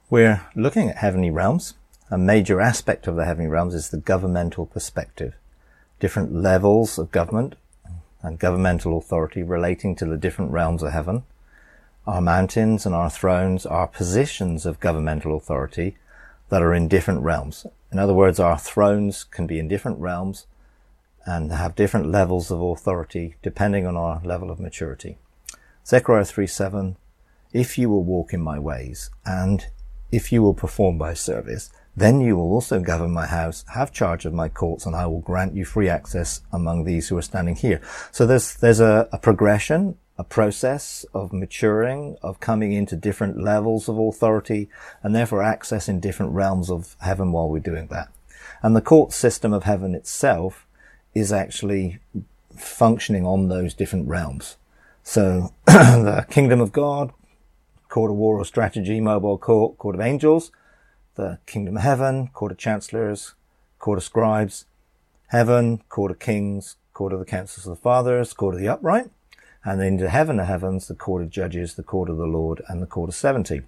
We're looking at heavenly realms. A major aspect of the heavenly realms is the governmental perspective. Different levels of government and governmental authority relating to the different realms of heaven. Our mountains and our thrones are positions of governmental authority that are in different realms. In other words, our thrones can be in different realms and have different levels of authority depending on our level of maturity. Zechariah 3:7, if you will walk in my ways and if you will perform my service, then you will also govern my house, have charge of my courts, and I will grant you free access among these who are standing here. So there's a progression, a process of maturing, of coming into different levels of authority, and therefore accessing different realms of heaven while we're doing that. And the court system of heaven itself is actually functioning on those different realms. So the kingdom of God, court of war or strategy, mobile court, court of angels, the kingdom of heaven, court of chancellors, court of scribes, heaven, court of kings, court of the councils of the fathers, court of the upright, and then into heaven of heavens, the court of judges, the court of the Lord, and the court of 70.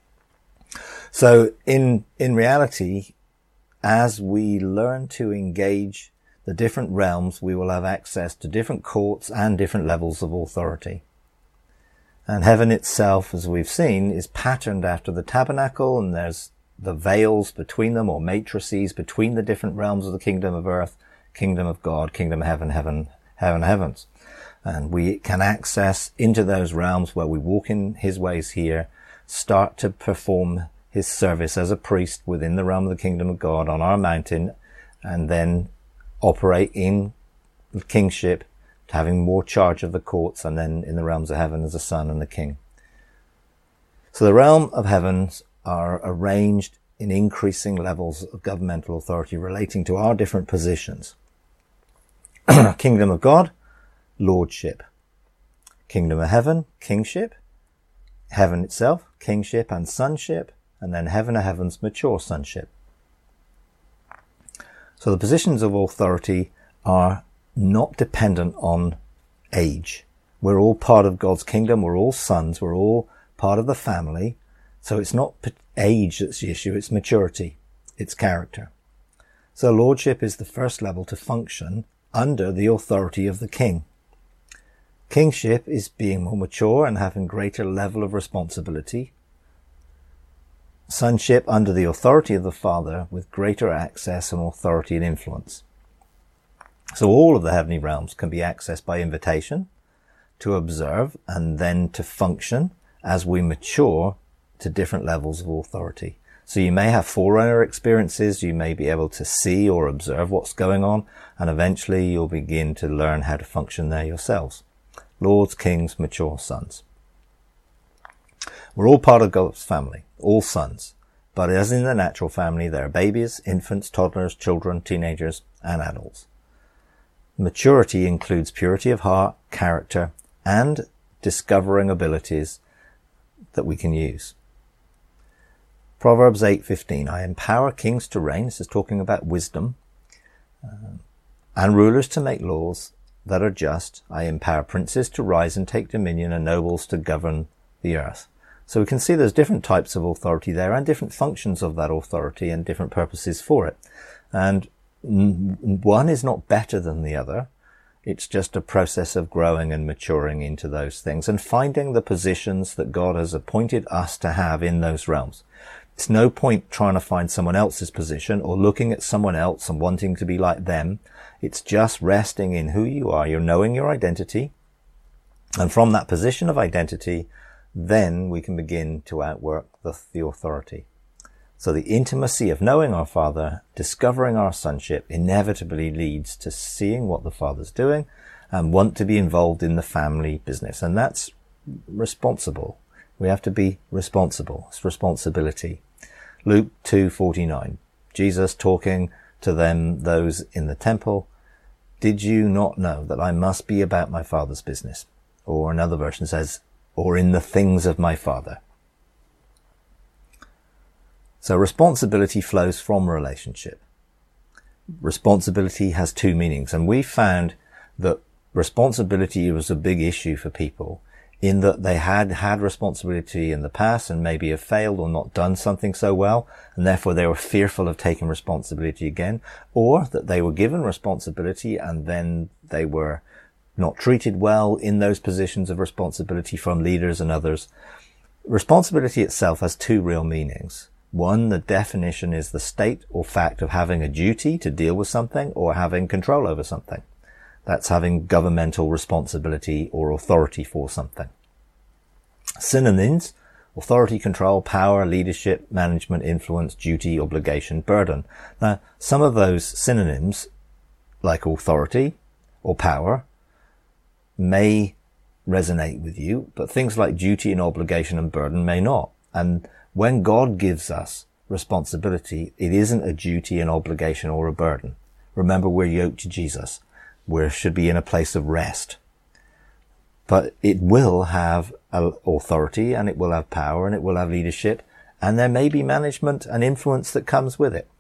So in reality, as we learn to engage the different realms, we will have access to different courts and different levels of authority. And heaven itself, as we've seen, is patterned after the tabernacle, and there's the veils between them, or matrices between the different realms of the kingdom of earth, kingdom of God, kingdom of heaven, heavens. And we can access into those realms where we walk in his ways here, start to perform his service as a priest within the realm of the kingdom of God on our mountain, and then operate in kingship, having more charge of the courts, and then in the realms of heaven as a son and the king. So the realm of heavens are arranged in increasing levels of governmental authority relating to our different positions. Kingdom of God, lordship. Kingdom of heaven, kingship. Heaven itself, kingship and sonship. And then heaven of heavens, mature sonship. So the positions of authority are not dependent on age. We're all part of God's kingdom. We're all sons. We're all part of the family. So it's not age that's the issue. It's maturity. It's character. So lordship is the first level to function under the authority of the king. Kingship is being more mature and having greater level of responsibility. Sonship under the authority of the Father with greater access and authority and influence. So all of the heavenly realms can be accessed by invitation, to observe, and then to function as we mature to different levels of authority. So you may have forerunner experiences, you may be able to see or observe what's going on, and eventually you'll begin to learn how to function there yourselves. Lords, kings, mature sons. We're all part of God's family, all sons. But as in the natural family, there are babies, infants, toddlers, children, teenagers, and adults. Maturity includes purity of heart, character, and discovering abilities that we can use. Proverbs 8:15, I empower kings to reign. This is talking about wisdom. And rulers to make laws that are just. I empower princes to rise and take dominion, and nobles to govern the earth. So we can see there's different types of authority there and different functions of that authority and different purposes for it. And one is not better than the other. It's just a process of growing and maturing into those things and finding the positions that God has appointed us to have in those realms. It's no point trying to find someone else's position or looking at someone else and wanting to be like them. It's just resting in who you are. You're knowing your identity. And from that position of identity, then we can begin to outwork the authority. So the intimacy of knowing our Father, discovering our sonship, inevitably leads to seeing what the Father's doing and want to be involved in the family business. And that's responsible. We have to be responsible. It's responsibility. Luke 2:49. Jesus talking to them, those in the temple, did you not know that I must be about my Father's business? Or another version says, or in the things of my Father. So responsibility flows from relationship. Responsibility has two meanings, and we found that responsibility was a big issue for people in that they had responsibility in the past and maybe have failed or not done something so well, and therefore they were fearful of taking responsibility again, or that they were given responsibility and then they were not treated well in those positions of responsibility from leaders and others. Responsibility itself has two real meanings. One, the definition is the state or fact of having a duty to deal with something or having control over something. That's having governmental responsibility or authority for something. Synonyms: authority, control, power, leadership, management, influence, duty, obligation, burden. Now, some of those synonyms, like authority or power, may resonate with you, but things like duty and obligation and burden may not. And when God gives us responsibility, it isn't a duty, an obligation, or a burden. Remember, we're yoked to Jesus. We should be in a place of rest. But it will have authority, and it will have power, and it will have leadership, and there may be management and influence that comes with it.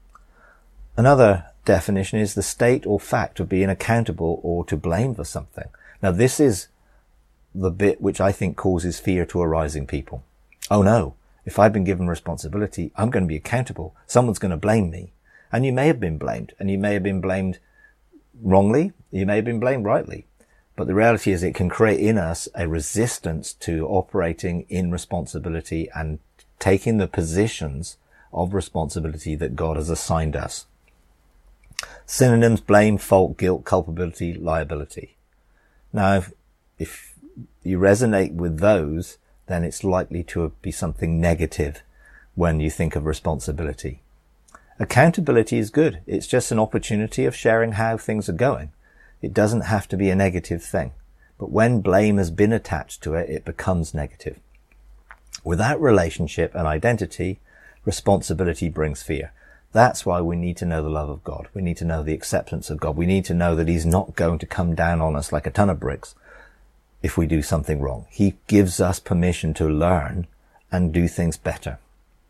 Another definition is the state or fact of being accountable or to blame for something. Now, this is the bit which I think causes fear to arise in people. Oh no, if I've been given responsibility, I'm going to be accountable. Someone's going to blame me. And you may have been blamed, and you may have been blamed wrongly, you may have been blamed rightly. But the reality is it can create in us a resistance to operating in responsibility and taking the positions of responsibility that God has assigned us. Synonyms: blame, fault, guilt, culpability, liability. Now, if you resonate with those, then it's likely to be something negative when you think of responsibility. Accountability is good. It's just an opportunity of sharing how things are going. It doesn't have to be a negative thing. But when blame has been attached to it, it becomes negative. Without relationship and identity, responsibility brings fear. That's why we need to know the love of God. We need to know the acceptance of God. We need to know that He's not going to come down on us like a ton of bricks if we do something wrong. He gives us permission to learn and do things better.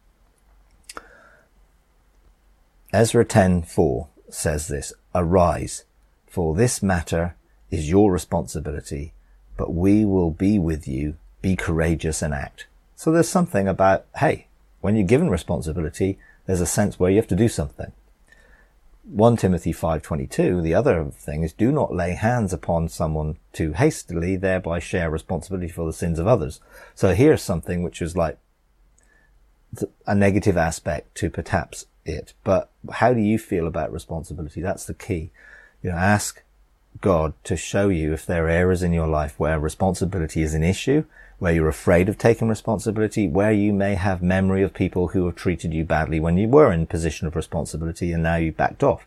Ezra 10:4 says this: "Arise, for this matter is your responsibility, but we will be with you. Be courageous and act." So there's something about, hey, when you're given responsibility, there's a sense where you have to do something. 1 Timothy 5:22, the other thing is, do not lay hands upon someone too hastily, thereby share responsibility for the sins of others. So here's something which is like a negative aspect to perhaps it. But how do you feel about responsibility? That's the key. Ask God to show you if there are areas in your life where responsibility is an issue, where you're afraid of taking responsibility, where you may have memory of people who have treated you badly when you were in a position of responsibility and now you backed off.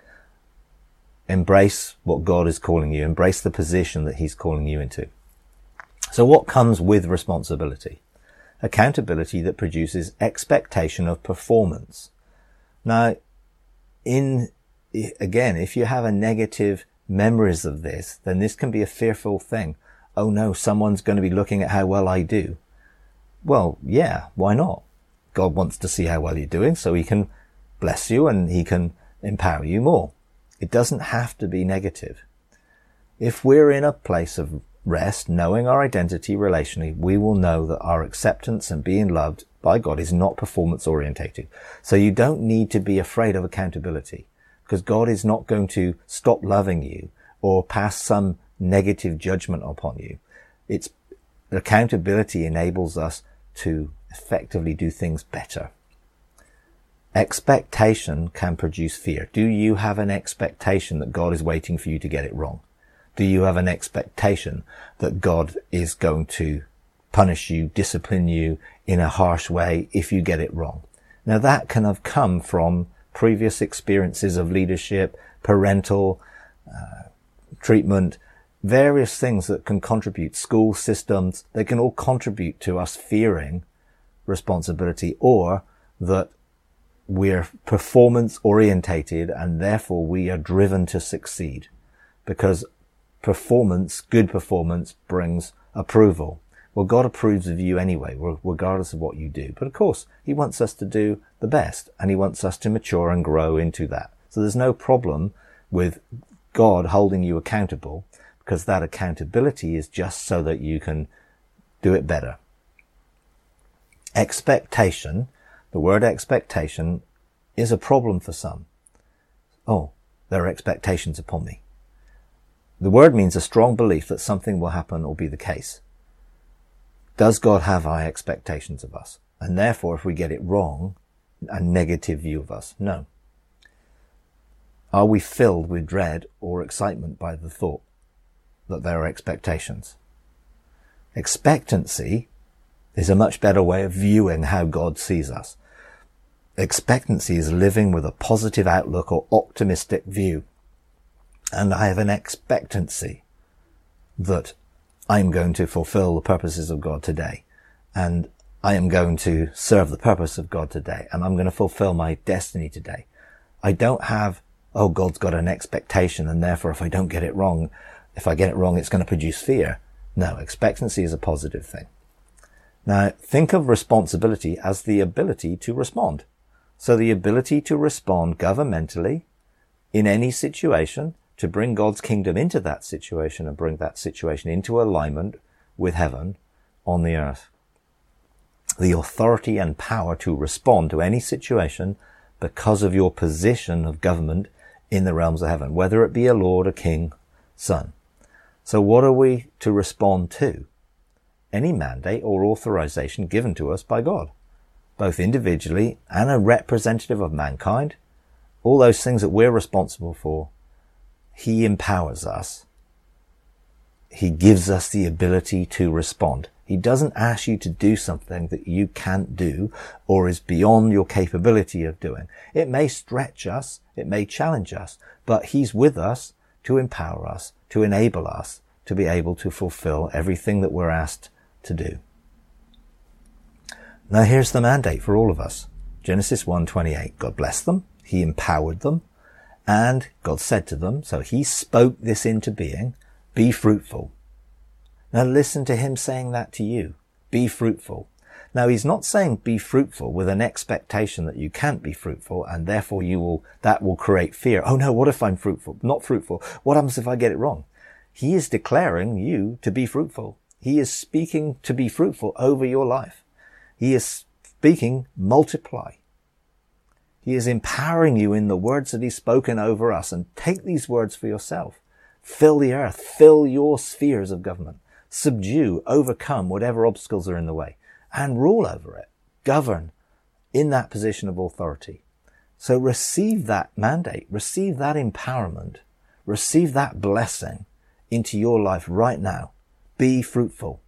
Embrace what God is calling you. Embrace the position that He's calling you into. So what comes with responsibility? Accountability that produces expectation of performance. Now, again, if you have a negative memories of this, then this can be a fearful thing. Oh no, someone's going to be looking at how well I do. Well, yeah, why not? God wants to see how well you're doing so He can bless you and He can empower you more. It doesn't have to be negative. If we're in a place of rest, knowing our identity relationally, we will know that our acceptance and being loved by God is not performance orientated. So you don't need to be afraid of accountability, because God is not going to stop loving you or pass some negative judgment upon you. Accountability enables us to effectively do things better. Expectation can produce fear. Do you have an expectation that God is waiting for you to get it wrong? Do you have an expectation that God is going to punish you, discipline you in a harsh way if you get it wrong? Now that can have come from previous experiences of leadership, parental treatment, various things that can contribute, school systems, they can all contribute to us fearing responsibility, or that we're performance orientated and therefore we are driven to succeed, because performance, good performance, brings approval. Well, God approves of you anyway, regardless of what you do. But of course, He wants us to do the best, and He wants us to mature and grow into that. So there's no problem with God holding you accountable, because that accountability is just so that you can do it better. Expectation, the word expectation, is a problem for some. Oh, there are expectations upon me. The word means a strong belief that something will happen or be the case. Does God have high expectations of us? And therefore, if we get it wrong, a negative view of us? No. Are we filled with dread or excitement by the thought that there are expectations? Expectancy is a much better way of viewing how God sees us. Expectancy is living with a positive outlook or optimistic view. And I have an expectancy that I'm going to fulfill the purposes of God today. And I am going to serve the purpose of God today. And I'm going to fulfill my destiny today. I don't have, oh, God's got an expectation, and therefore if I don't get it wrong, if I get it wrong, it's going to produce fear. No, expectancy is a positive thing. Now, think of responsibility as the ability to respond. So the ability to respond governmentally in any situation, to bring God's kingdom into that situation and bring that situation into alignment with heaven on the earth. The authority and power to respond to any situation because of your position of government in the realms of heaven, whether it be a lord, a king, son. So what are we to respond to? Any mandate or authorization given to us by God, both individually and a representative of mankind, all those things that we're responsible for. He empowers us. He gives us the ability to respond. He doesn't ask you to do something that you can't do or is beyond your capability of doing. It may stretch us, it may challenge us, but He's with us to empower us, to enable us to be able to fulfill everything that we're asked to do. Now here's the mandate for all of us. Genesis 1:28. God blessed them. He empowered them. And God said to them, so He spoke this into being, be fruitful. Now listen to Him saying that to you. Be fruitful. Now He's not saying be fruitful with an expectation that you can't be fruitful and therefore that will create fear. Oh no, what if I'm not fruitful? What happens if I get it wrong? He is declaring you to be fruitful. He is speaking to be fruitful over your life. He is speaking multiply. He is empowering you in the words that He's spoken over us, and take these words for yourself. Fill the earth, fill your spheres of government, subdue, overcome whatever obstacles are in the way, and rule over it. Govern in that position of authority. So receive that mandate, receive that empowerment, receive that blessing into your life right now. Be fruitful.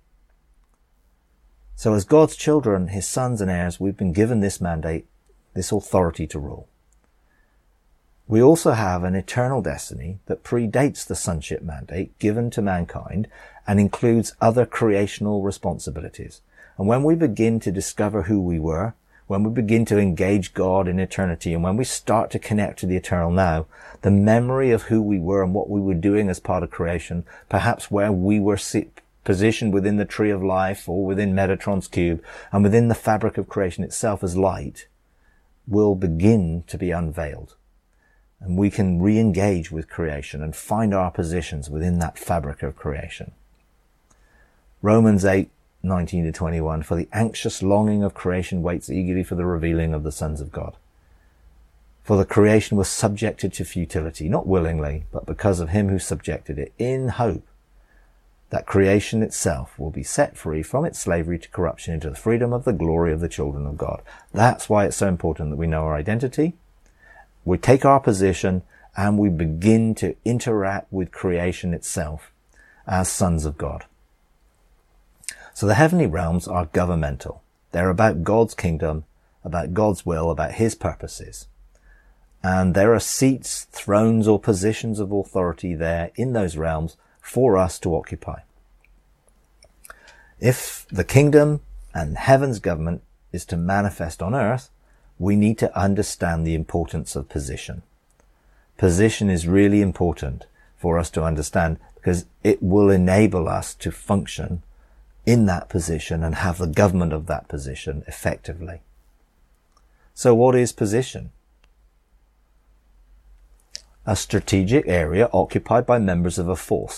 So as God's children, His sons and heirs, we've been given this mandate, this authority to rule. We also have an eternal destiny that predates the sonship mandate given to mankind and includes other creational responsibilities. And when we begin to discover who we were, when we begin to engage God in eternity, and when we start to connect to the eternal now, the memory of who we were and what we were doing as part of creation, perhaps where we were positioned within the tree of life or within Metatron's cube and within the fabric of creation itself as light, will begin to be unveiled. And we can re-engage with creation and find our positions within that fabric of creation. Romans 8:19-21, for the anxious longing of creation waits eagerly for the revealing of the sons of God. For the creation was subjected to futility, not willingly, but because of Him who subjected it, in hope that creation itself will be set free from its slavery to corruption into the freedom of the glory of the children of God. That's why it's so important that we know our identity, we take our position, and we begin to interact with creation itself as sons of God. So the heavenly realms are governmental. They're about God's kingdom, about God's will, about His purposes. And there are seats, thrones, or positions of authority there in those realms for us to occupy. If the kingdom and heaven's government is to manifest on earth, we need to understand the importance of position. Position is really important for us to understand because it will enable us to function in that position and have the government of that position effectively. So what is position? A strategic area occupied by members of a force.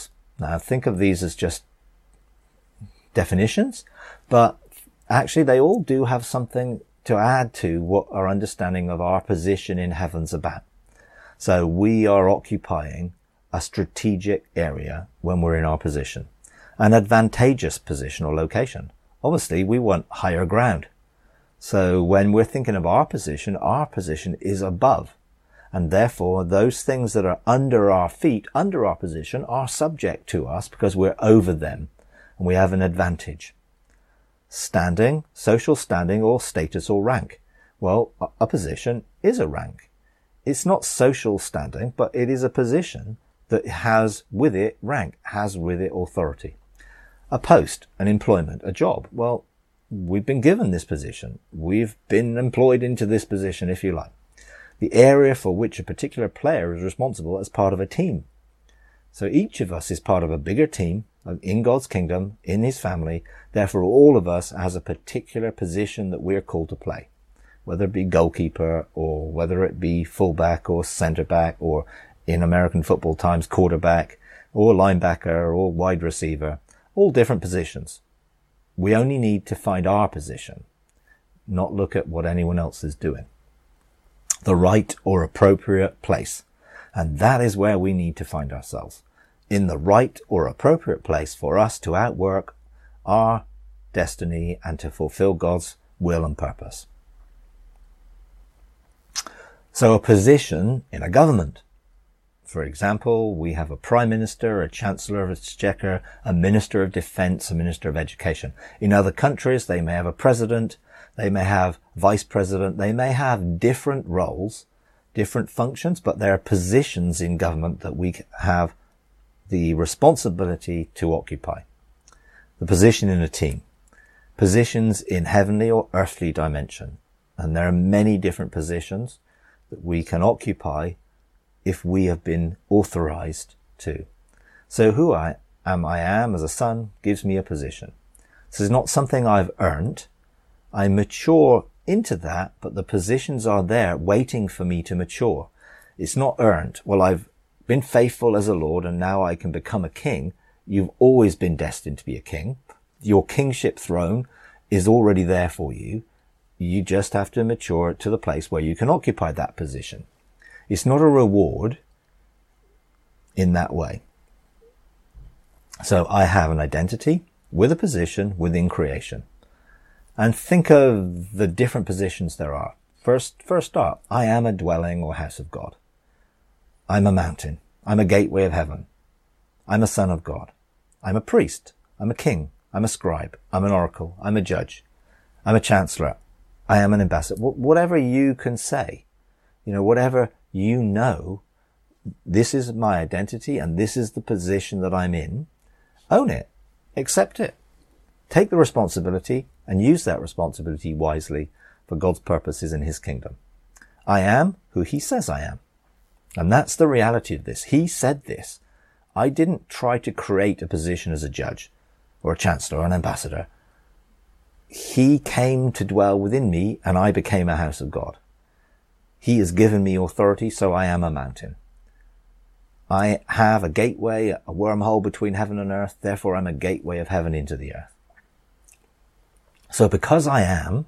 Now, think of these as just definitions, but actually they all do have something to add to what our understanding of our position in heaven's about. So we are occupying a strategic area when we're in our position, an advantageous position or location. Obviously, we want higher ground. So when we're thinking of our position is above. And therefore, those things that are under our feet, under our position, are subject to us because we're over them and we have an advantage. Standing, social standing, or status or rank. Well, a position is a rank. It's not social standing, but it is a position that has with it rank, has with it authority. A post, an employment, a job. Well, we've been given this position. We've been employed into this position, if you like. The area for which a particular player is responsible as part of a team. So each of us is part of a bigger team in God's kingdom, in his family. Therefore, all of us has a particular position that we're called to play, whether it be goalkeeper or whether it be fullback or centre back or in American football times quarterback or linebacker or wide receiver, all different positions. We only need to find our position, not look at what anyone else is doing. The right or appropriate place. And that is where we need to find ourselves. In the right or appropriate place for us to outwork our destiny and to fulfill God's will and purpose. So a position in a government. For example, we have a prime minister, a chancellor of exchequer, a minister of defense, a minister of education. In other countries, they may have a president, they may have vice president, they may have different roles, different functions, but there are positions in government that we have the responsibility to occupy. The position in a team, positions in heavenly or earthly dimension. And there are many different positions that we can occupy if we have been authorized to. So who I am as a son gives me a position. This is not something I've earned. I mature into that, but the positions are there waiting for me to mature. It's not earned. Well, I've been faithful as a Lord and now I can become a king. You've always been destined to be a king. Your kingship throne is already there for you. You just have to mature to the place where you can occupy that position. It's not a reward in that way. So I have an identity with a position within creation. And think of the different positions there are. First up, I am a dwelling or house of God. I'm a mountain. I'm a gateway of heaven. I'm a son of God. I'm a priest. I'm a king. I'm a scribe. I'm an oracle. I'm a judge. I'm a chancellor. I am an ambassador. Whatever you can say, whatever you know, this is my identity and this is the position that I'm in. Own it. Accept it. Take the responsibility and use that responsibility wisely for God's purposes in his kingdom. I am who he says I am. And that's the reality of this. He said this. I didn't try to create a position as a judge or a chancellor or an ambassador. He came to dwell within me and I became a house of God. He has given me authority, so I am a mountain. I have a gateway, a wormhole between heaven and earth. Therefore, I'm a gateway of heaven into the earth. So because I have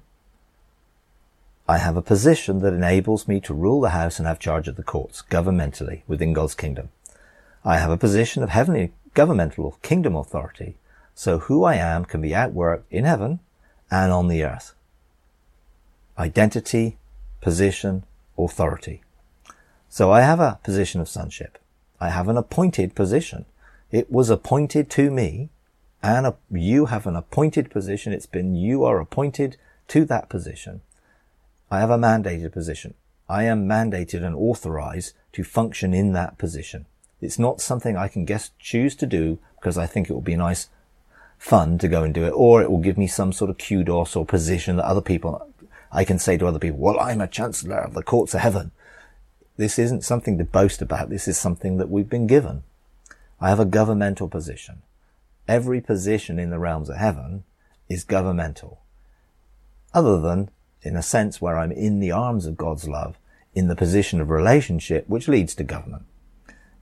a position that enables me to rule the house and have charge of the courts, governmentally, within God's kingdom. I have a position of heavenly governmental kingdom authority. So who I am can be outworked in heaven and on the earth. Identity, position, authority. So I have a position of sonship. I have an appointed position. It was appointed to me, and you have an appointed position. You are appointed to that position. I have a mandated position. I am mandated and authorized to function in that position. It's not something I can choose to do because I think it will be nice fun to go and do it, or it will give me some sort of kudos or position that I can say to other people, well, I'm a chancellor of the courts of heaven. This isn't something to boast about. This is something that we've been given. I have a governmental position. Every position in the realms of heaven is governmental. Other than, in a sense, where I'm in the arms of God's love, in the position of relationship, which leads to government.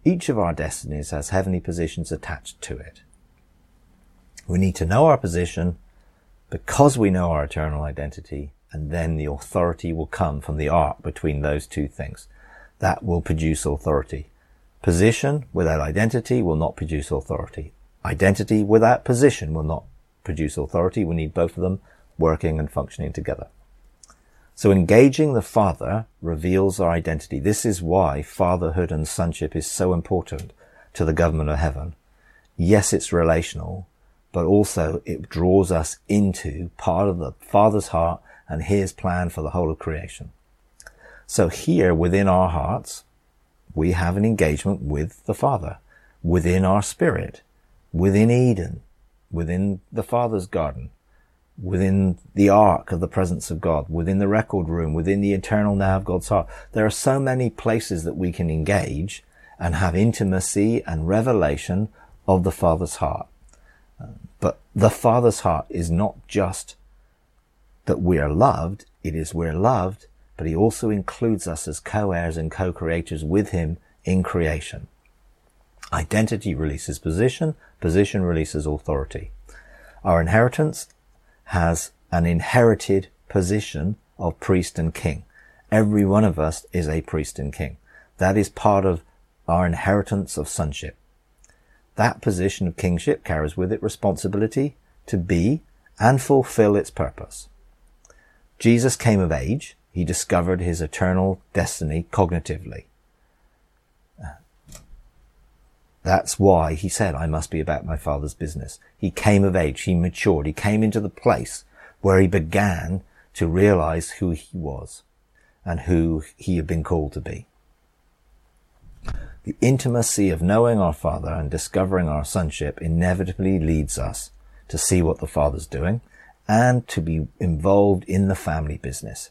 Each of our destinies has heavenly positions attached to it. We need to know our position because we know our eternal identity, and then the authority will come from the arc between those two things. That will produce authority. Position without identity will not produce authority. Identity without position will not produce authority. We need both of them working and functioning together. So engaging the Father reveals our identity. This is why fatherhood and sonship is so important to the government of heaven. Yes, it's relational, but also it draws us into part of the Father's heart and his plan for the whole of creation. So here within our hearts, we have an engagement with the Father, within our spirit, within Eden, within the Father's garden, within the ark of the presence of God, within the record room, within the eternal now of God's heart. There are so many places that we can engage and have intimacy and revelation of the Father's heart. But the Father's heart is not just that we are loved, it is we're loved, but he also includes us as co-heirs and co-creators with him in creation. Identity releases position, position releases authority. Our inheritance has an inherited position of priest and king. Every one of us is a priest and king. That is part of our inheritance of sonship. That position of kingship carries with it responsibility to be and fulfill its purpose. Jesus came of age. He discovered his eternal destiny cognitively. That's why he said, I must be about my Father's business. He came of age. He matured. He came into the place where he began to realize who he was and who he had been called to be. The intimacy of knowing our Father and discovering our sonship inevitably leads us to see what the Father's doing and to be involved in the family business.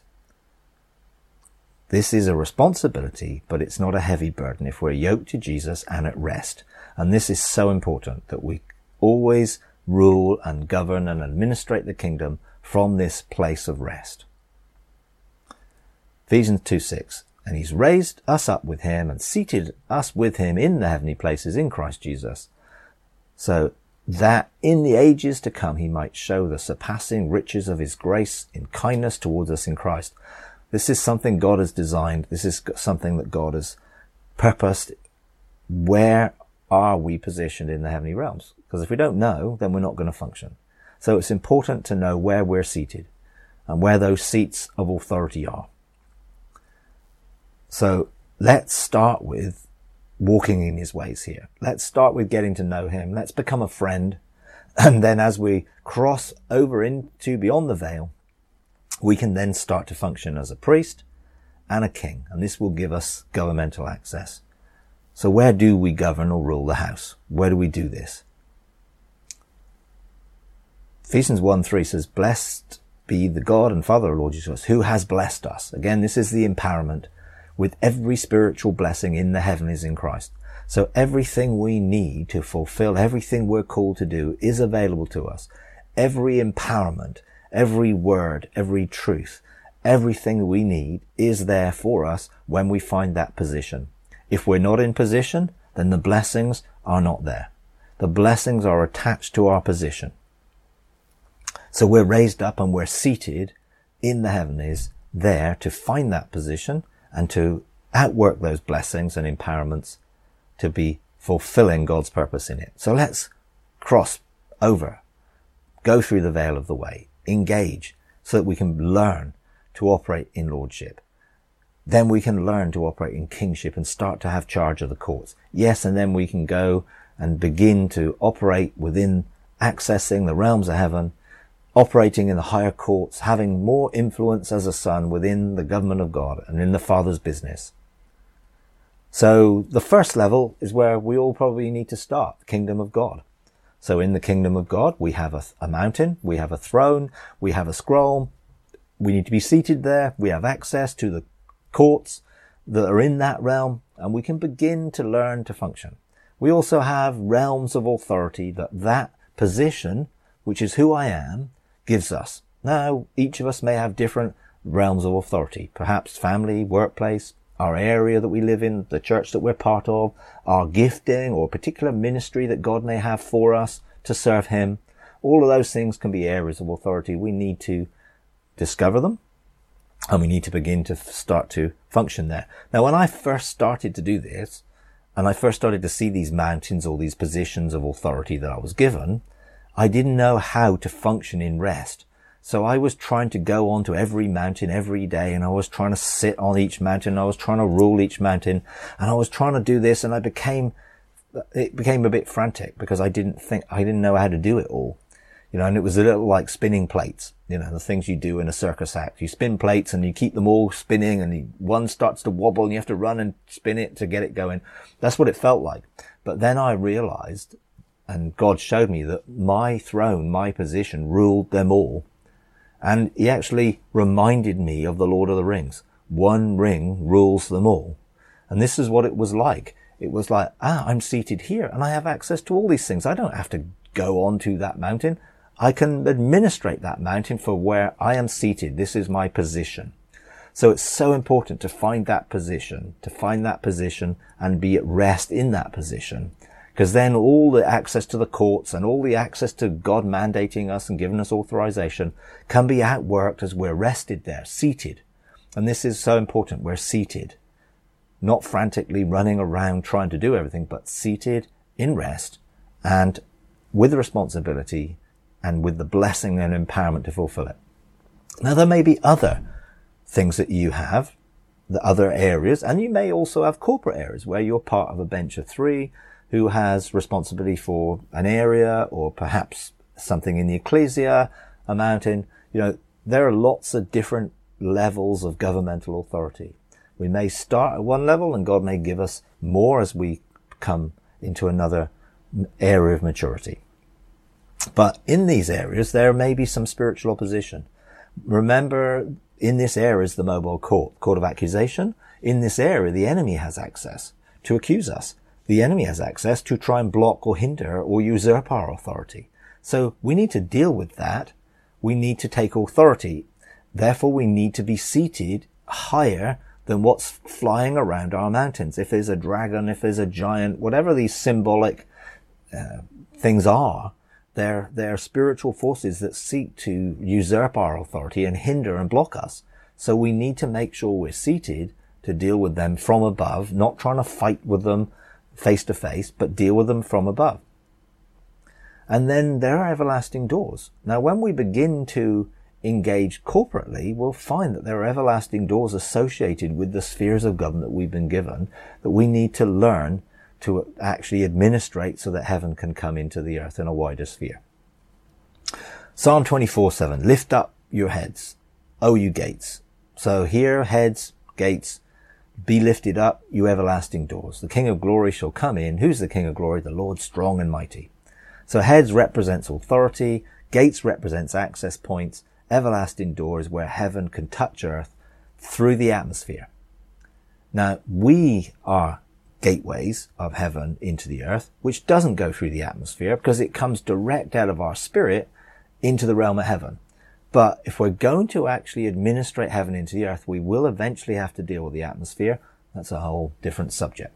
This is a responsibility, but it's not a heavy burden if we're yoked to Jesus and at rest. And this is so important that we always rule and govern and administrate the kingdom from this place of rest. Ephesians 2:6, and he's raised us up with him and seated us with him in the heavenly places in Christ Jesus, so that in the ages to come he might show the surpassing riches of his grace in kindness towards us in Christ. This is something God has designed. This is something that God has purposed. Where are we positioned in the heavenly realms? Because if we don't know, then we're not going to function. So it's important to know where we're seated and where those seats of authority are. So let's start with walking in his ways here. Let's start with getting to know him. Let's become a friend. And then as we cross over into beyond the veil, we can then start to function as a priest and a king, and this will give us governmental access. So where do we govern or rule the house? Where do we do this? Ephesians 1:3 says, blessed be the God and Father of Lord Jesus, who has blessed us. Again, this is the empowerment with every spiritual blessing in the heavenlies in Christ. So everything we need to fulfill, everything we're called to do is available to us. Every empowerment, every word, every truth, everything we need is there for us when we find that position. If we're not in position, then the blessings are not there. The blessings are attached to our position. So we're raised up and we're seated in the heavenlies there to find that position and to outwork those blessings and empowerments to be fulfilling God's purpose in it. So let's cross over, go through the veil of the way, engage so that we can learn to operate in lordship. Then we can learn to operate in kingship and start to have charge of the courts. Yes, and then we can go and begin to operate within accessing the realms of heaven, operating in the higher courts, having more influence as a son within the government of God and in the Father's business. So the first level is where we all probably need to start, the kingdom of God. So in the kingdom of God, we have a mountain, we have a throne, we have a scroll. We need to be seated there. We have access to the courts that are in that realm, and we can begin to learn to function. We also have realms of authority that position, which is who I am, gives us. Now, each of us may have different realms of authority, perhaps family, workplace, our area that we live in, the church that we're part of, our gifting or particular ministry that God may have for us to serve him. All of those things can be areas of authority. We need to discover them, and we need to begin to start to function there. Now, when I first started to do this, and I first started to see these mountains or these positions of authority that I was given, I didn't know how to function in rest. So I was trying to go onto every mountain every day, and I was trying to sit on each mountain, and I was trying to rule each mountain, and I was trying to do this, and it became a bit frantic because I didn't know how to do it all. And it was a little like spinning plates, the things you do in a circus act. You spin plates and you keep them all spinning, and one starts to wobble and you have to run and spin it to get it going. That's what it felt like. But then I realized, and God showed me, that my throne, my position, ruled them all. And he actually reminded me of the Lord of the Rings. One ring rules them all. And this is what it was like. It was like, I'm seated here and I have access to all these things. I don't have to go onto that mountain. I can administrate that mountain for where I am seated. This is my position. So it's so important to find that position, and be at rest in that position. Because then all the access to the courts and all the access to God mandating us and giving us authorization can be outworked as we're rested there, seated. And this is so important. We're seated, not frantically running around trying to do everything, but seated in rest and with responsibility and with the blessing and empowerment to fulfill it. Now, there may be other things that you have, the other areas, and you may also have corporate areas where you're part of a bench of three who has responsibility for an area or perhaps something in the ecclesia, a mountain. There are lots of different levels of governmental authority. We may start at one level and God may give us more as we come into another area of maturity. But in these areas, there may be some spiritual opposition. Remember, in this area is the mobile court of accusation. In this area, the enemy has access to accuse us. The enemy has access to try and block or hinder or usurp our authority. So we need to deal with that. We need to take authority. Therefore, we need to be seated higher than what's flying around our mountains. If there's a dragon, if there's a giant, whatever these symbolic things are, they're spiritual forces that seek to usurp our authority and hinder and block us. So we need to make sure we're seated to deal with them from above, not trying to fight with them face to face, but deal with them from above. And then there are everlasting doors. Now, when we begin to engage corporately, we'll find that there are everlasting doors associated with the spheres of government that we've been given that we need to learn to actually administrate so that heaven can come into the earth in a wider sphere. Psalm 24:7, lift up your heads, O you gates. So here, heads, gates, be lifted up, you everlasting doors. The King of glory shall come in. Who's the King of glory? The Lord strong and mighty. So heads represents authority, gates represents access points, everlasting doors where heaven can touch earth through the atmosphere. Now, we are gateways of heaven into the earth, which doesn't go through the atmosphere because it comes direct out of our spirit into the realm of heaven. But if we're going to actually administrate heaven into the earth, we will eventually have to deal with the atmosphere. That's a whole different subject.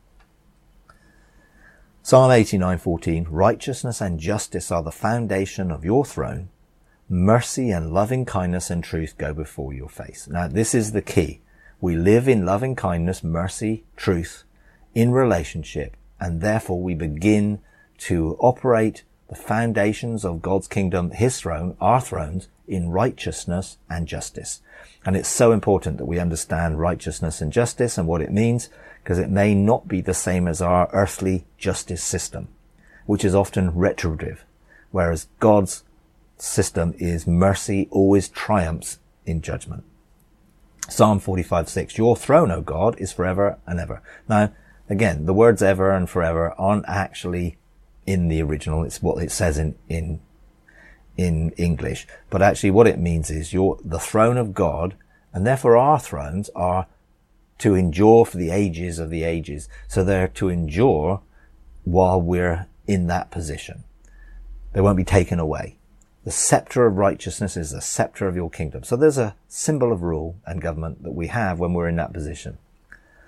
Psalm 89:14, righteousness and justice are the foundation of your throne. Mercy and loving kindness and truth go before your face. Now, this is the key. We live in loving kindness, mercy, truth, in relationship, and therefore we begin to operate the foundations of God's kingdom, his throne, our thrones, in righteousness and justice. And it's so important that we understand righteousness and justice and what it means, because it may not be the same as our earthly justice system, which is often retributive, whereas God's system is mercy always triumphs in judgment. Psalm 45:6, your throne, O God, is forever and ever. Now, again, the words ever and forever aren't actually in the original. It's what it says in English. But actually what it means is you're the throne of God, and therefore our thrones are to endure for the ages of the ages. So they're to endure while we're in that position. They won't be taken away. The scepter of righteousness is the scepter of your kingdom. So there's a symbol of rule and government that we have when we're in that position.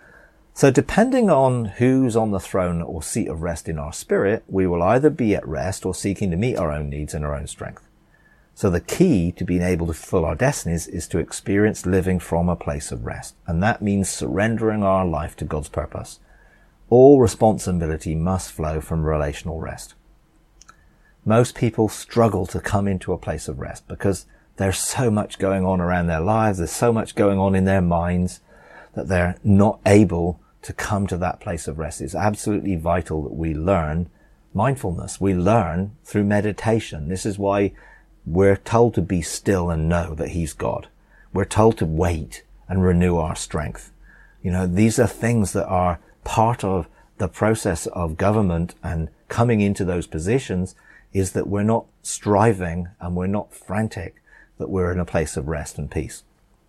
So depending on who's on the throne or seat of rest in our spirit, we will either be at rest or seeking to meet our own needs in our own strength. So the key to being able to fulfill our destinies is to experience living from a place of rest. And that means surrendering our life to God's purpose. All responsibility must flow from relational rest. Most people struggle to come into a place of rest because there's so much going on around their lives. There's so much going on in their minds that they're not able to come to that place of rest. It's absolutely vital that we learn mindfulness. We learn through meditation. This is why we're told to be still and know that He's God. We're told to wait and renew our strength. These are things that are part of the process of government and coming into those positions, is that we're not striving and we're not frantic, that we're in a place of rest and peace.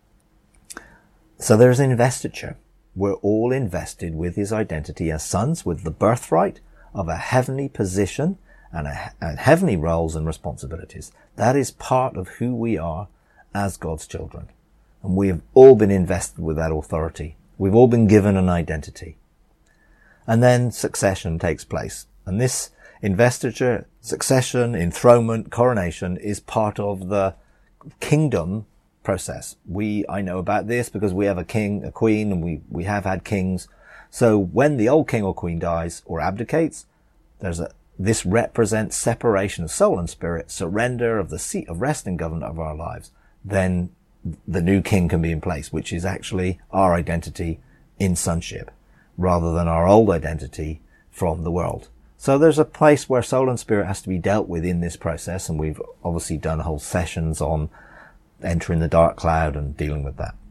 So there's investiture. We're all invested with His identity as sons, with the birthright of a heavenly position and heavenly roles and responsibilities. That is part of who we are as God's children. And we have all been invested with that authority. We've all been given an identity. And then succession takes place. And this investiture, succession, enthronement, coronation is part of the kingdom process. I know about this because we have a king, a queen, and we have had kings. So when the old king or queen dies or abdicates, this represents separation of soul and spirit, surrender of the seat of rest and government of our lives. Then the new king can be in place, which is actually our identity in sonship, rather than our old identity from the world. So there's a place where soul and spirit has to be dealt with in this process, and we've obviously done whole sessions on entering the dark cloud and dealing with that.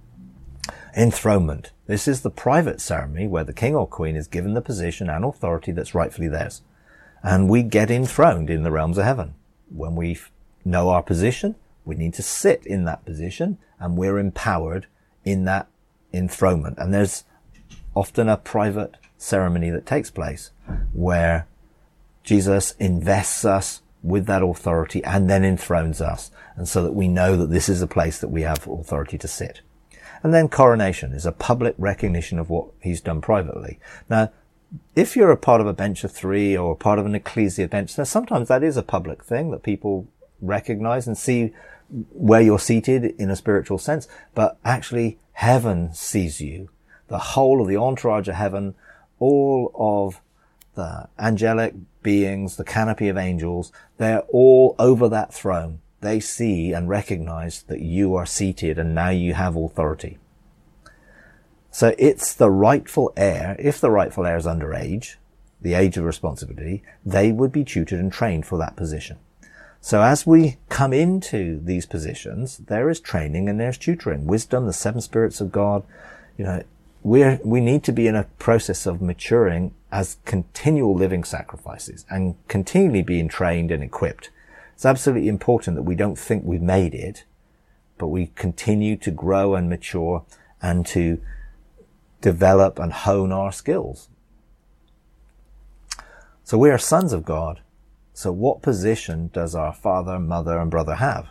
Enthronement. This is the private ceremony where the king or queen is given the position and authority that's rightfully theirs. And we get enthroned in the realms of heaven. When we know our position, we need to sit in that position, and we're empowered in that enthronement. And there's often a private ceremony that takes place where Jesus invests us with that authority and then enthrones us, and so that we know that this is a place that we have authority to sit. And then coronation is a public recognition of what He's done privately. Now, if you're a part of a bench of three or a part of an ecclesia bench, now sometimes that is a public thing that people recognize and see where you're seated in a spiritual sense. But actually, heaven sees you. The whole of the entourage of heaven, all of the angelic beings, the canopy of angels, they're all over that throne. They see and recognize that you are seated and now you have authority. So it's the rightful heir. If the rightful heir is underage, the age of responsibility, they would be tutored and trained for that position. So as we come into these positions, there is training and there's tutoring. Wisdom, the seven spirits of God. We need to be in a process of maturing as continual living sacrifices and continually being trained and equipped. It's absolutely important that we don't think we've made it, but we continue to grow and mature and to develop and hone our skills. So we are sons of God. So what position does our father, mother, and brother have?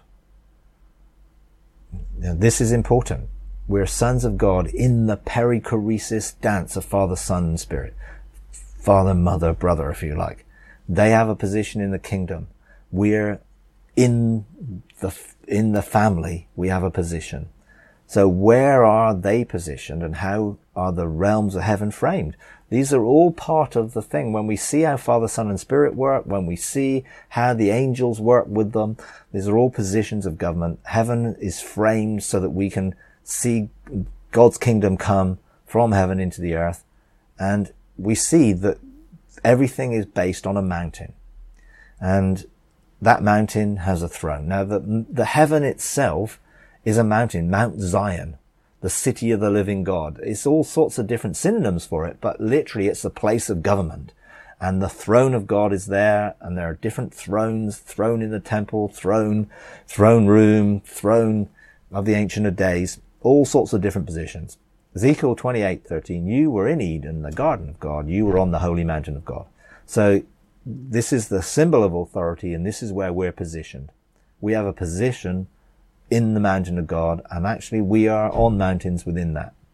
Now, this is important. We're sons of God in the perichoresis dance of Father, Son, and Spirit. Father, mother, brother, if you like. They have a position in the kingdom. We're in the family. We have a position. So where are they positioned, and how are the realms of heaven framed? These are all part of the thing. When we see how Father, Son, and Spirit work, when we see how the angels work with them, these are all positions of government. Heaven is framed so that we can see God's kingdom come from heaven into the earth. And we see that everything is based on a mountain. And that mountain has a throne. Now, the heaven itself is a mountain, Mount Zion, the city of the living God. It's all sorts of different synonyms for it, but literally it's the place of government. And the throne of God is there, and there are different thrones, throne in the temple, throne room, throne of the Ancient of Days, all sorts of different positions. Ezekiel 28:13, you were in Eden, the garden of God. You were on the holy mountain of God. So this is the symbol of authority, and this is where we're positioned. We have a position in the mountain of God, and actually we are on mountains within that.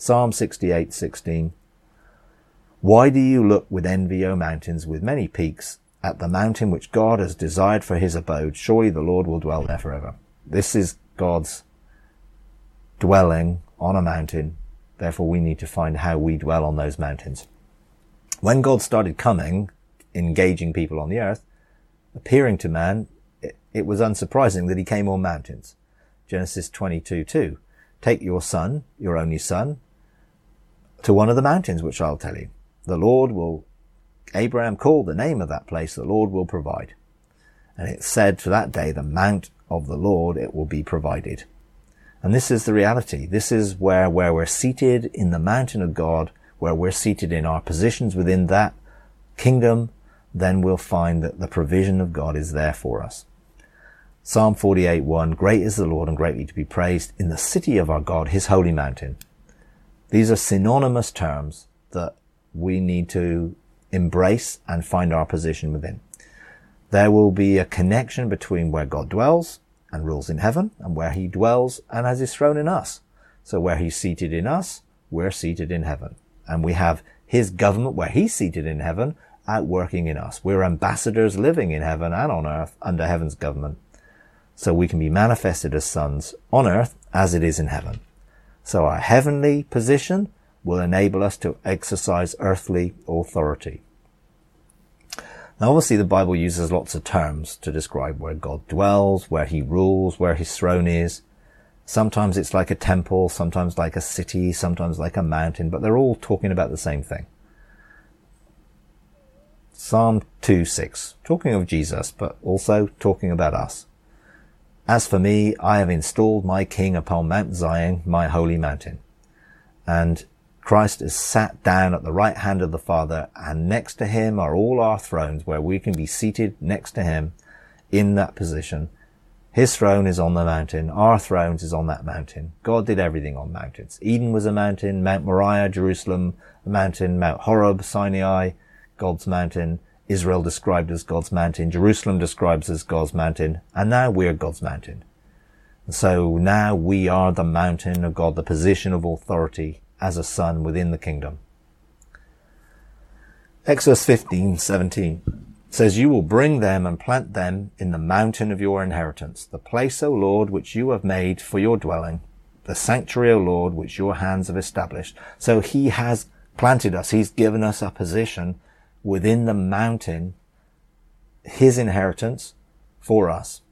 Psalm 68:16. Why do you look with envy, O mountains, with many peaks, at the mountain which God has desired for his abode? Surely the Lord will dwell there forever. This is God's dwelling on a mountain. Therefore, we need to find how we dwell on those mountains. When God started coming, engaging people on the earth, appearing to man, it was unsurprising that he came on mountains. Genesis 22:2. Take your son, your only son, to one of the mountains which I'll tell you. The Lord will, Abraham called the name of that place, the Lord will provide. And it said for that day, the mount of the Lord, it will be provided. And this is the reality. This is where we're seated in the mountain of God, where we're seated in our positions within that kingdom, then we'll find that the provision of God is there for us. Psalm 48:1, great is the Lord and greatly to be praised in the city of our God, his holy mountain. These are synonymous terms that we need to embrace and find our position within. There will be a connection between where God dwells and rules in heaven and where he dwells and has his throne in us. So where he's seated in us, we're seated in heaven. And we have his government where he's seated in heaven outworking in us. We're ambassadors living in heaven and on earth under heaven's government. So we can be manifested as sons on earth as it is in heaven. So our heavenly position will enable us to exercise earthly authority. Now obviously the Bible uses lots of terms to describe where God dwells, where he rules, where his throne is. Sometimes it's like a temple, sometimes like a city, sometimes like a mountain, but they're all talking about the same thing. Psalm 2:6, talking of Jesus, but also talking about us. As for me, I have installed my king upon Mount Zion, my holy mountain. And Christ is sat down at the right hand of the Father, and next to him are all our thrones where we can be seated next to him in that position. His throne is on the mountain. Our thrones is on that mountain. God did everything on mountains. Eden was a mountain, Mount Moriah, Jerusalem, a mountain, Mount Horeb, Sinai, God's mountain, Israel described as God's mountain, Jerusalem described as God's mountain, and now we're God's mountain. And so now we are the mountain of God, the position of authority as a son within the kingdom. Exodus 15:17 says, you will bring them and plant them in the mountain of your inheritance, the place, O Lord, which you have made for your dwelling, the sanctuary, O Lord, which your hands have established. So he has planted us. He's given us a position within the mountain, his inheritance for us.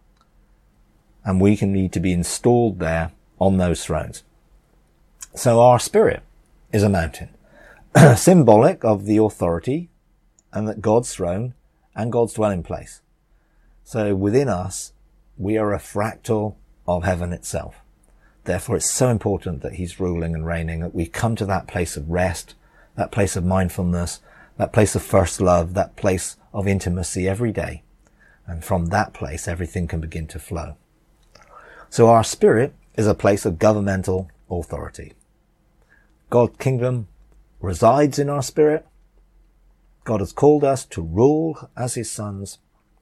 And we can need to be installed there on those thrones. So our spirit is a mountain, symbolic of the authority and that God's throne and God's dwelling place. So within us, we are a fractal of heaven itself. Therefore, it's so important that he's ruling and reigning, that we come to that place of rest, that place of mindfulness, that place of first love, that place of intimacy every day. And from that place, everything can begin to flow. So our spirit is a place of governmental authority. God's kingdom resides in our spirit. God has called us to rule as his sons.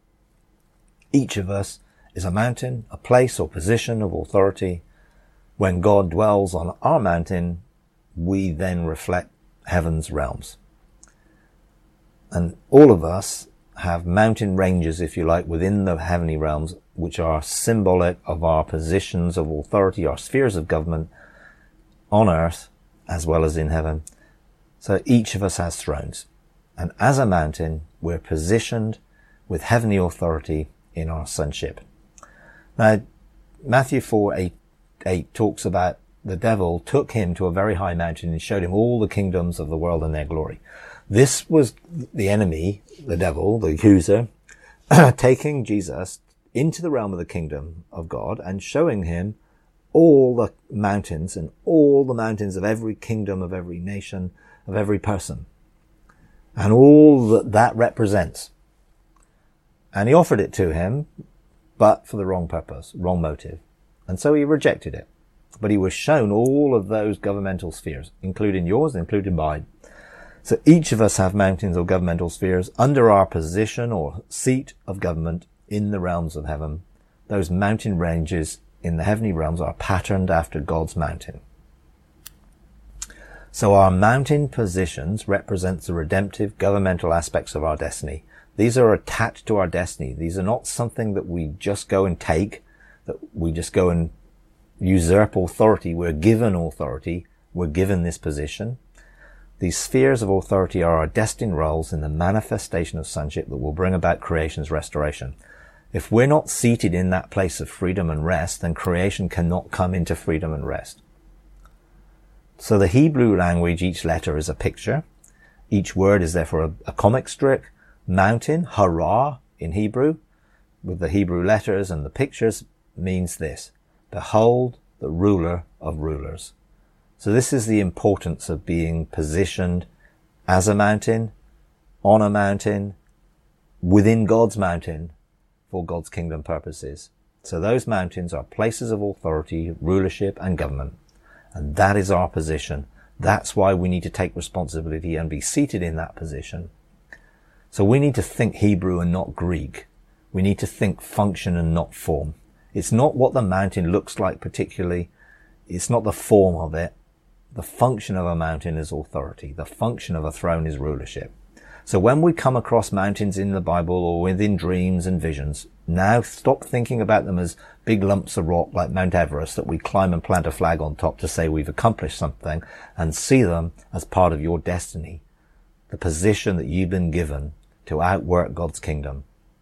Each of us is a mountain, a place or position of authority. When God dwells on our mountain, we then reflect heaven's realms. And all of us have mountain ranges, if you like, within the heavenly realms, which are symbolic of our positions of authority, our spheres of government on earth as well as in heaven. So each of us has thrones. And as a mountain, we're positioned with heavenly authority in our sonship. Now, Matthew 4:8 talks about the devil took him to a very high mountain and showed him all the kingdoms of the world and their glory. This was the enemy, the devil, the accuser, taking Jesus into the realm of the kingdom of God and showing him all the mountains and all the mountains of every kingdom, of every nation, of every person, and all that that represents. And he offered it to him, but for the wrong purpose, wrong motive. And so he rejected it. But he was shown all of those governmental spheres, including yours, including mine. So each of us have mountains or governmental spheres under our position or seat of government in the realms of heaven. Those mountain ranges in the heavenly realms are patterned after God's mountain. So our mountain positions represent the redemptive governmental aspects of our destiny. These are attached to our destiny. These are not something that we just go and take, that we just go and usurp authority. We're given authority. We're given this position. These spheres of authority are our destined roles in the manifestation of sonship that will bring about creation's restoration. If we're not seated in that place of freedom and rest, then creation cannot come into freedom and rest. So the Hebrew language, each letter is a picture. Each word is therefore a comic strip. Mountain, hara in Hebrew, with the Hebrew letters and the pictures, means this: behold the ruler of rulers. So this is the importance of being positioned as a mountain, on a mountain, within God's mountain, for God's kingdom purposes. So those mountains are places of authority, rulership, and government. And that is our position. That's why we need to take responsibility and be seated in that position. So we need to think Hebrew and not Greek. We need to think function and not form. It's not what the mountain looks like particularly. It's not the form of it. The function of a mountain is authority. The function of a throne is rulership. So when we come across mountains in the Bible or within dreams and visions, now stop thinking about them as big lumps of rock like Mount Everest that we climb and plant a flag on top to say we've accomplished something, and see them as part of your destiny, the position that you've been given to outwork God's kingdom.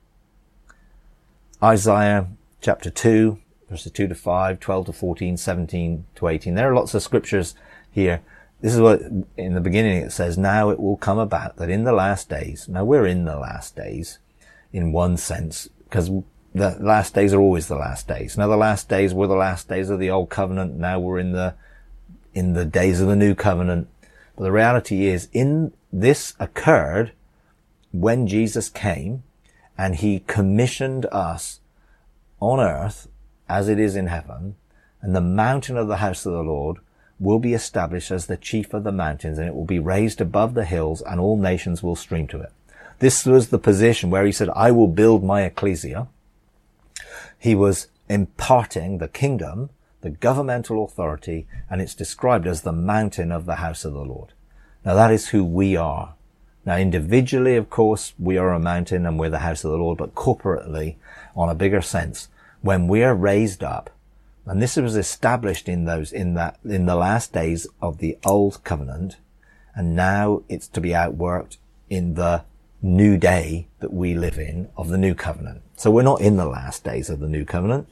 Isaiah chapter 2, verses 2 to 5, 12 to 14, 17 to 18. There are lots of scriptures here. This is what, in the beginning it says, now it will come about that in the last days. Now we're in the last days, in one sense, because the last days are always the last days. Now the last days were the last days of the old covenant. Now we're in the days of the new covenant. But the reality is, this occurred when Jesus came and he commissioned us on earth as it is in heaven, and the mountain of the house of the Lord will be established as the chief of the mountains, and it will be raised above the hills, and all nations will stream to it. This was the position where he said, I will build my ecclesia. He was imparting the kingdom, the governmental authority, and it's described as the mountain of the house of the Lord. Now that is who we are. Now individually, of course, we are a mountain and we're the house of the Lord, but corporately, on a bigger sense, when we are raised up, and this was established in the last days of the old covenant, and now it's to be outworked in the new day that we live in of the new covenant. So we're not in the last days of the new covenant.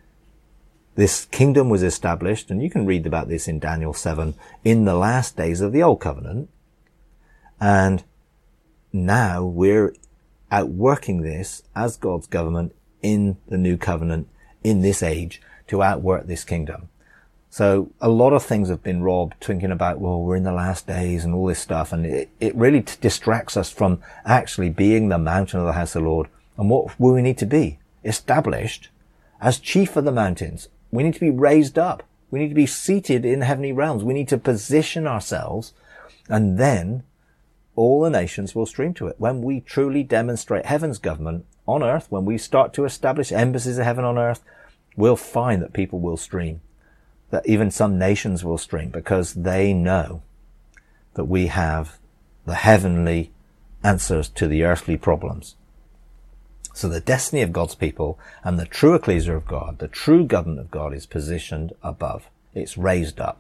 This kingdom was established, and you can read about this in Daniel 7, in the last days of the old covenant. And now we're outworking this as God's government in the new covenant, in this age, to outwork this kingdom. So a lot of things have been robbed, thinking about, well, we're in the last days and all this stuff. And it really distracts us from actually being the mountain of the house of the Lord. And what will we need to be? Established as chief of the mountains. We need to be raised up. We need to be seated in heavenly realms. We need to position ourselves, and then all the nations will stream to it. When we truly demonstrate heaven's government on earth, when we start to establish embassies of heaven on earth, we'll find that people will stream, that even some nations will stream, because they know that we have the heavenly answers to the earthly problems. So the destiny of God's people and the true ecclesia of God, the true government of God, is positioned above. It's raised up.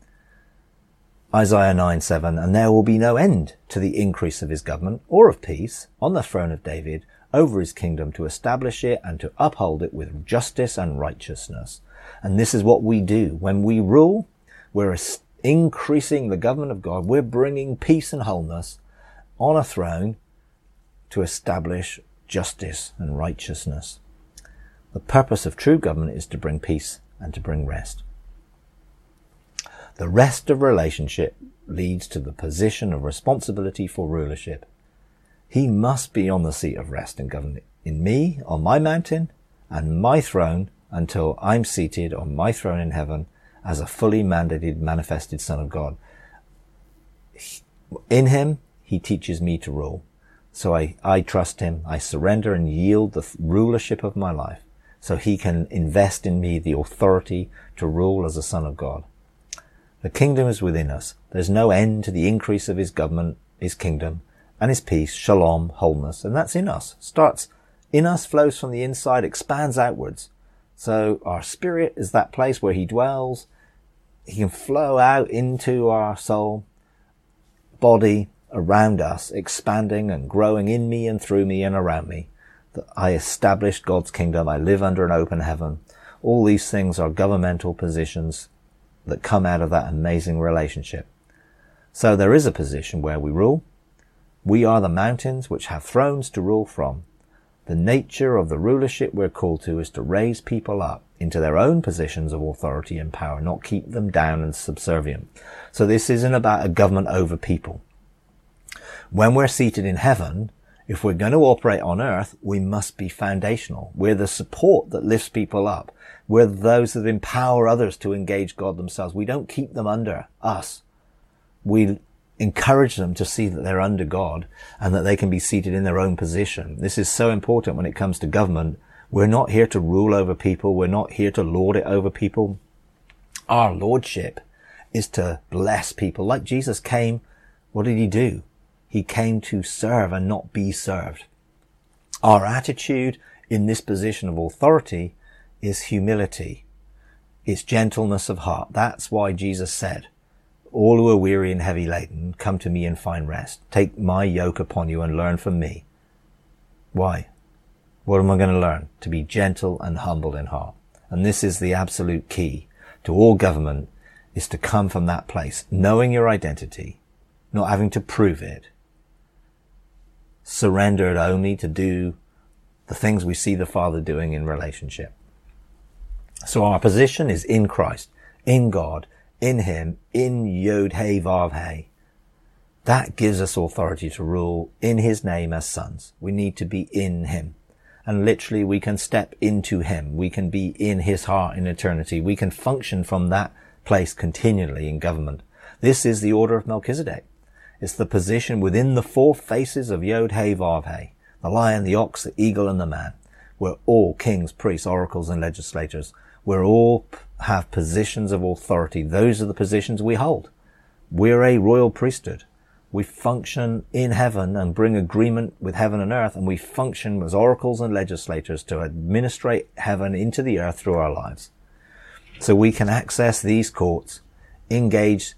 Isaiah 9:7, and there will be no end to the increase of his government or of peace on the throne of David over his kingdom, to establish it and to uphold it with justice and righteousness. And this is what we do. When we rule, we're increasing the government of God. We're bringing peace and wholeness on a throne to establish justice and righteousness. The purpose of true government is to bring peace and to bring rest. The rest of relationship leads to the position of responsibility for rulership. He must be on the seat of rest and government in me, on my mountain and my throne, until I'm seated on my throne in heaven as a fully mandated, manifested Son of God. In him, he teaches me to rule. So I trust him. I surrender and yield the rulership of my life, so he can invest in me the authority to rule as a son of God. The kingdom is within us. There's no end to the increase of his government, his kingdom, and his peace, shalom, wholeness. And that's in us. Starts in us, flows from the inside, expands outwards. So our spirit is that place where he dwells. He can flow out into our soul, body, around us, expanding and growing in me and through me and around me. That I established God's kingdom. I live under an open heaven. All these things are governmental positions that come out of that amazing relationship. So there is a position where we rule. We are the mountains which have thrones to rule from. The nature of the rulership we're called to is to raise people up into their own positions of authority and power, not keep them down and subservient. So this isn't about a government over people. When we're seated in heaven, if we're going to operate on earth, we must be foundational. We're the support that lifts people up. We're those that empower others to engage God themselves. We don't keep them under us. We encourage them to see that they're under God and that they can be seated in their own position. This is so important when it comes to government. We're not here to rule over people. We're not here to lord it over people. Our lordship is to bless people. Like Jesus came, what did he do? He came to serve and not be served. Our attitude in this position of authority is humility. It's gentleness of heart. That's why Jesus said, all who are weary and heavy laden, come to me and find rest. Take my yoke upon you and learn from me. Why? What am I going to learn? To be gentle and humble in heart. And this is the absolute key to all government, is to come from that place, knowing your identity, not having to prove it, surrendered only to do the things we see the Father doing in relationship. So our position is in Christ, in God, in him, in Yod He Vav He. That gives us authority to rule in his name as sons. We need to be in him. And literally we can step into him. We can be in his heart in eternity. We can function from that place continually in government. This is the order of Melchizedek. It's the position within the four faces of Yod He Vav He. The lion, the ox, the eagle, and the man. We're all kings, priests, oracles, and legislators. We're all have positions of authority. Those are the positions we hold. We're a royal priesthood. We function in heaven and bring agreement with heaven and earth, and we function as oracles and legislators to administrate heaven into the earth through our lives. So we can access these courts, engage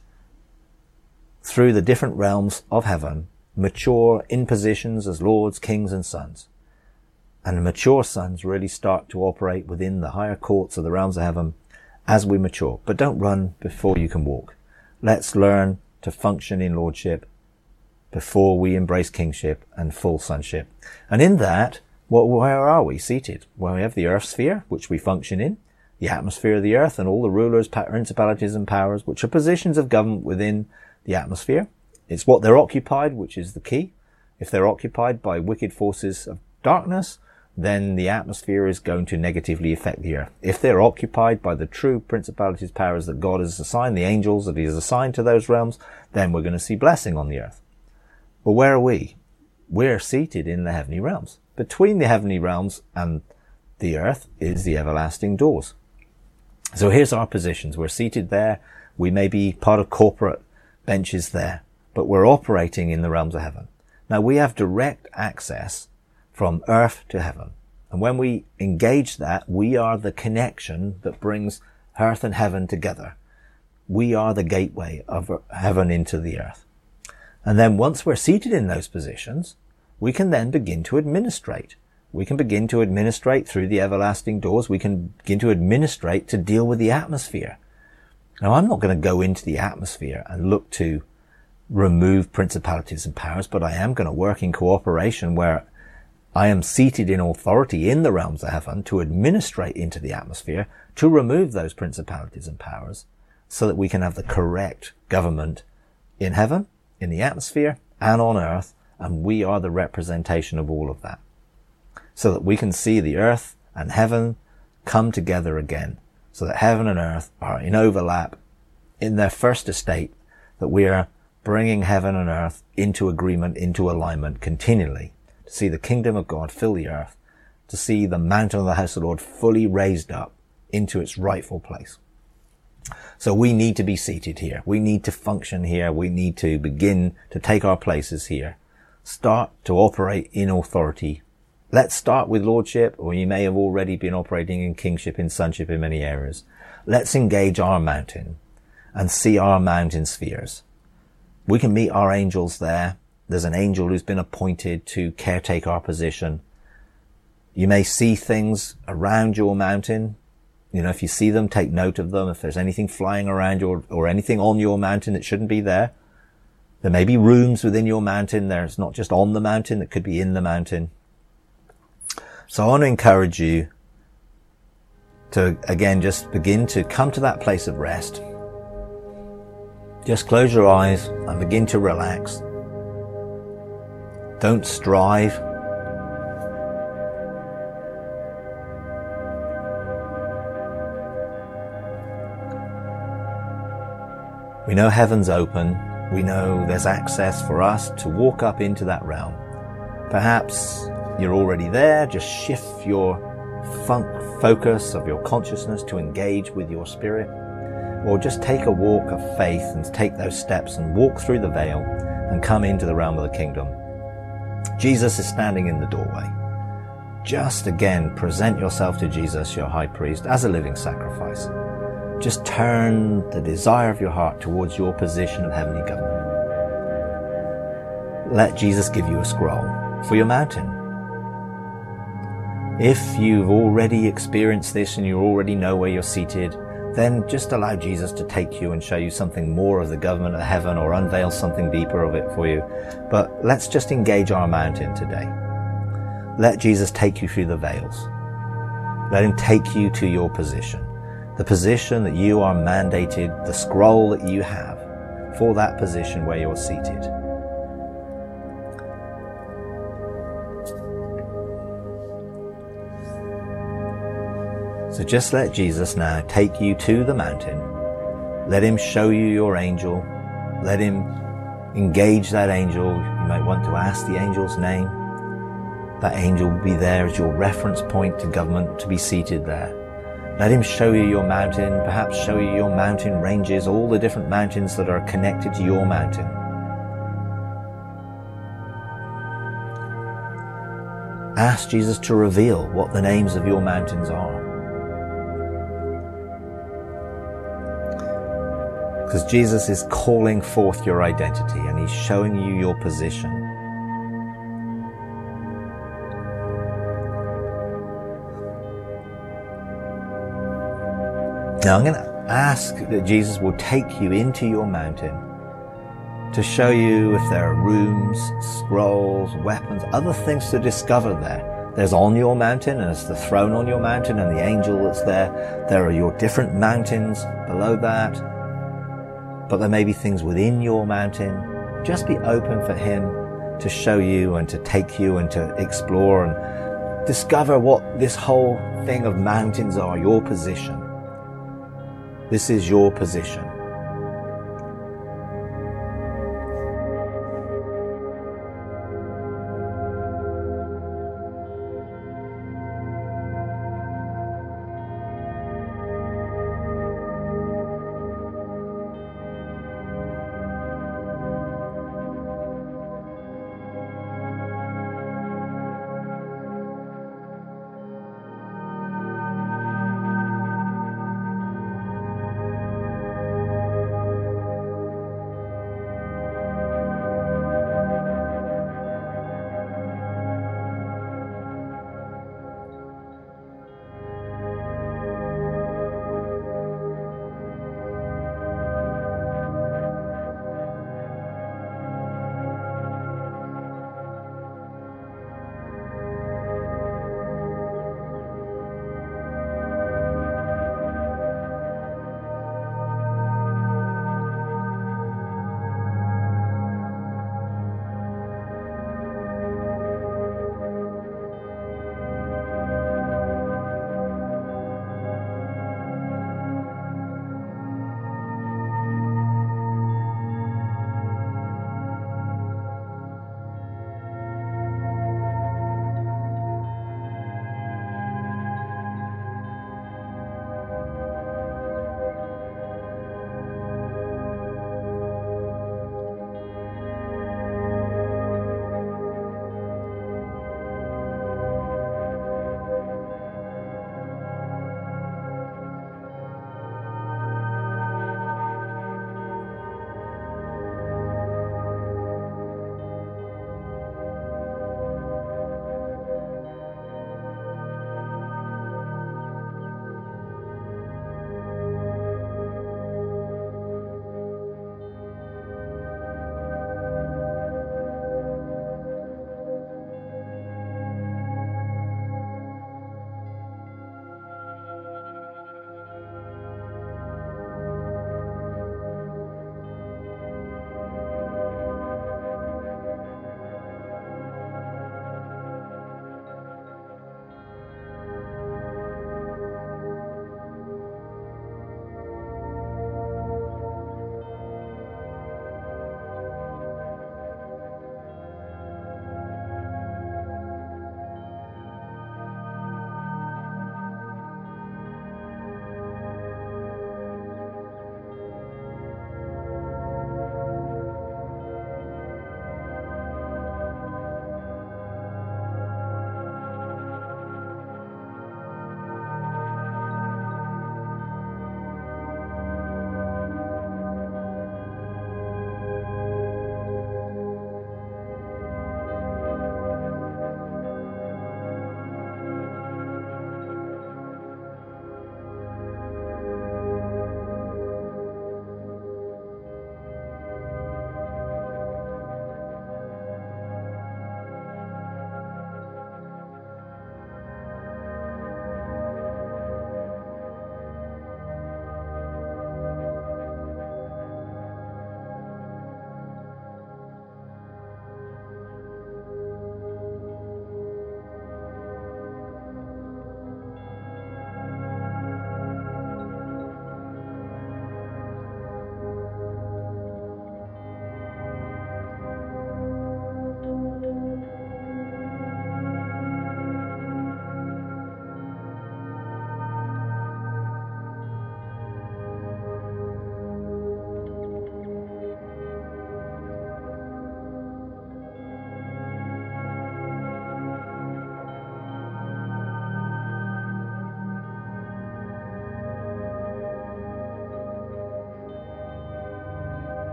through the different realms of heaven, mature in positions as lords, kings, and sons. And the mature sons really start to operate within the higher courts of the realms of heaven as we mature. But don't run before you can walk. Let's learn to function in lordship before we embrace kingship and full sonship. And in that, where are we seated? Well, we have the earth sphere, which we function in, the atmosphere of the earth, and all the rulers, principalities, and powers, which are positions of government within the atmosphere. It's what they're occupied, which is the key. If they're occupied by wicked forces of darkness, then the atmosphere is going to negatively affect the earth. If they're occupied by the true principalities, powers that God has assigned, the angels that he has assigned to those realms, then we're going to see blessing on the earth. But where are we? We're seated in the heavenly realms. Between the heavenly realms and the earth is the everlasting doors. So here's our positions. We're seated there. We may be part of corporate benches there, but we're operating in the realms of heaven. Now we have direct access from earth to heaven. And when we engage that, we are the connection that brings earth and heaven together. We are the gateway of heaven into the earth. And then once we're seated in those positions, we can then begin to administrate. We can begin to administrate through the everlasting doors. We can begin to administrate to deal with the atmosphere. Now, I'm not going to go into the atmosphere and look to remove principalities and powers, but I am going to work in cooperation where I am seated in authority in the realms of heaven to administrate into the atmosphere to remove those principalities and powers so that we can have the correct government in heaven, in the atmosphere, and on earth, and we are the representation of all of that. So that we can see the earth and heaven come together again, so that heaven and earth are in overlap in their first estate, that we are bringing heaven and earth into agreement, into alignment continually, to see the kingdom of God fill the earth, to see the mountain of the house of the Lord fully raised up into its rightful place. So we need to be seated here. We need to function here. We need to begin to take our places here. Start to operate in authority. Let's start with lordship, or you may have already been operating in kingship, in sonship in many areas. Let's engage our mountain and see our mountain spheres. We can meet our angels there. There's an angel who's been appointed to caretake our position. You may see things around your mountain. You know, if you see them, take note of them. If there's anything flying around or anything on your mountain that shouldn't be there. There may be rooms within your mountain. There's not just on the mountain, it could be in the mountain. So I want to encourage you to, again, just begin to come to that place of rest. Just close your eyes and begin to relax. Don't strive. We know heaven's open. We know there's access for us to walk up into that realm. Perhaps you're already there. Just shift your focus of your consciousness to engage with your spirit. Or just take a walk of faith and take those steps and walk through the veil and come into the realm of the kingdom. Jesus is standing in the doorway. Just again, present yourself to Jesus, your high priest, as a living sacrifice. Just turn the desire of your heart towards your position of heavenly government. Let Jesus give you a scroll for your mountain. If you've already experienced this and you already know where you're seated, then just allow Jesus to take you and show you something more of the government of heaven, or unveil something deeper of it for you. But let's just engage our mountain today. Let Jesus take you through the veils. Let him take you to your position. The position that you are mandated, the scroll that you have for that position where you're seated. So just let Jesus now take you to the mountain. Let him show you your angel. Let him engage that angel. You might want to ask the angel's name. That angel will be there as your reference point to government, to be seated there. Let him show you your mountain, perhaps show you your mountain ranges, all the different mountains that are connected to your mountain. Ask Jesus to reveal what the names of your mountains are. Because Jesus is calling forth your identity and he's showing you your position. Now I'm going to ask that Jesus will take you into your mountain to show you if there are rooms, scrolls, weapons, other things to discover there. There's on your mountain, and there's the throne on your mountain and the angel that's there. There are your different mountains below that. But there may be things within your mountain. Just be open for him to show you and to take you and to explore and discover what this whole thing of mountains are, your position. This is your position.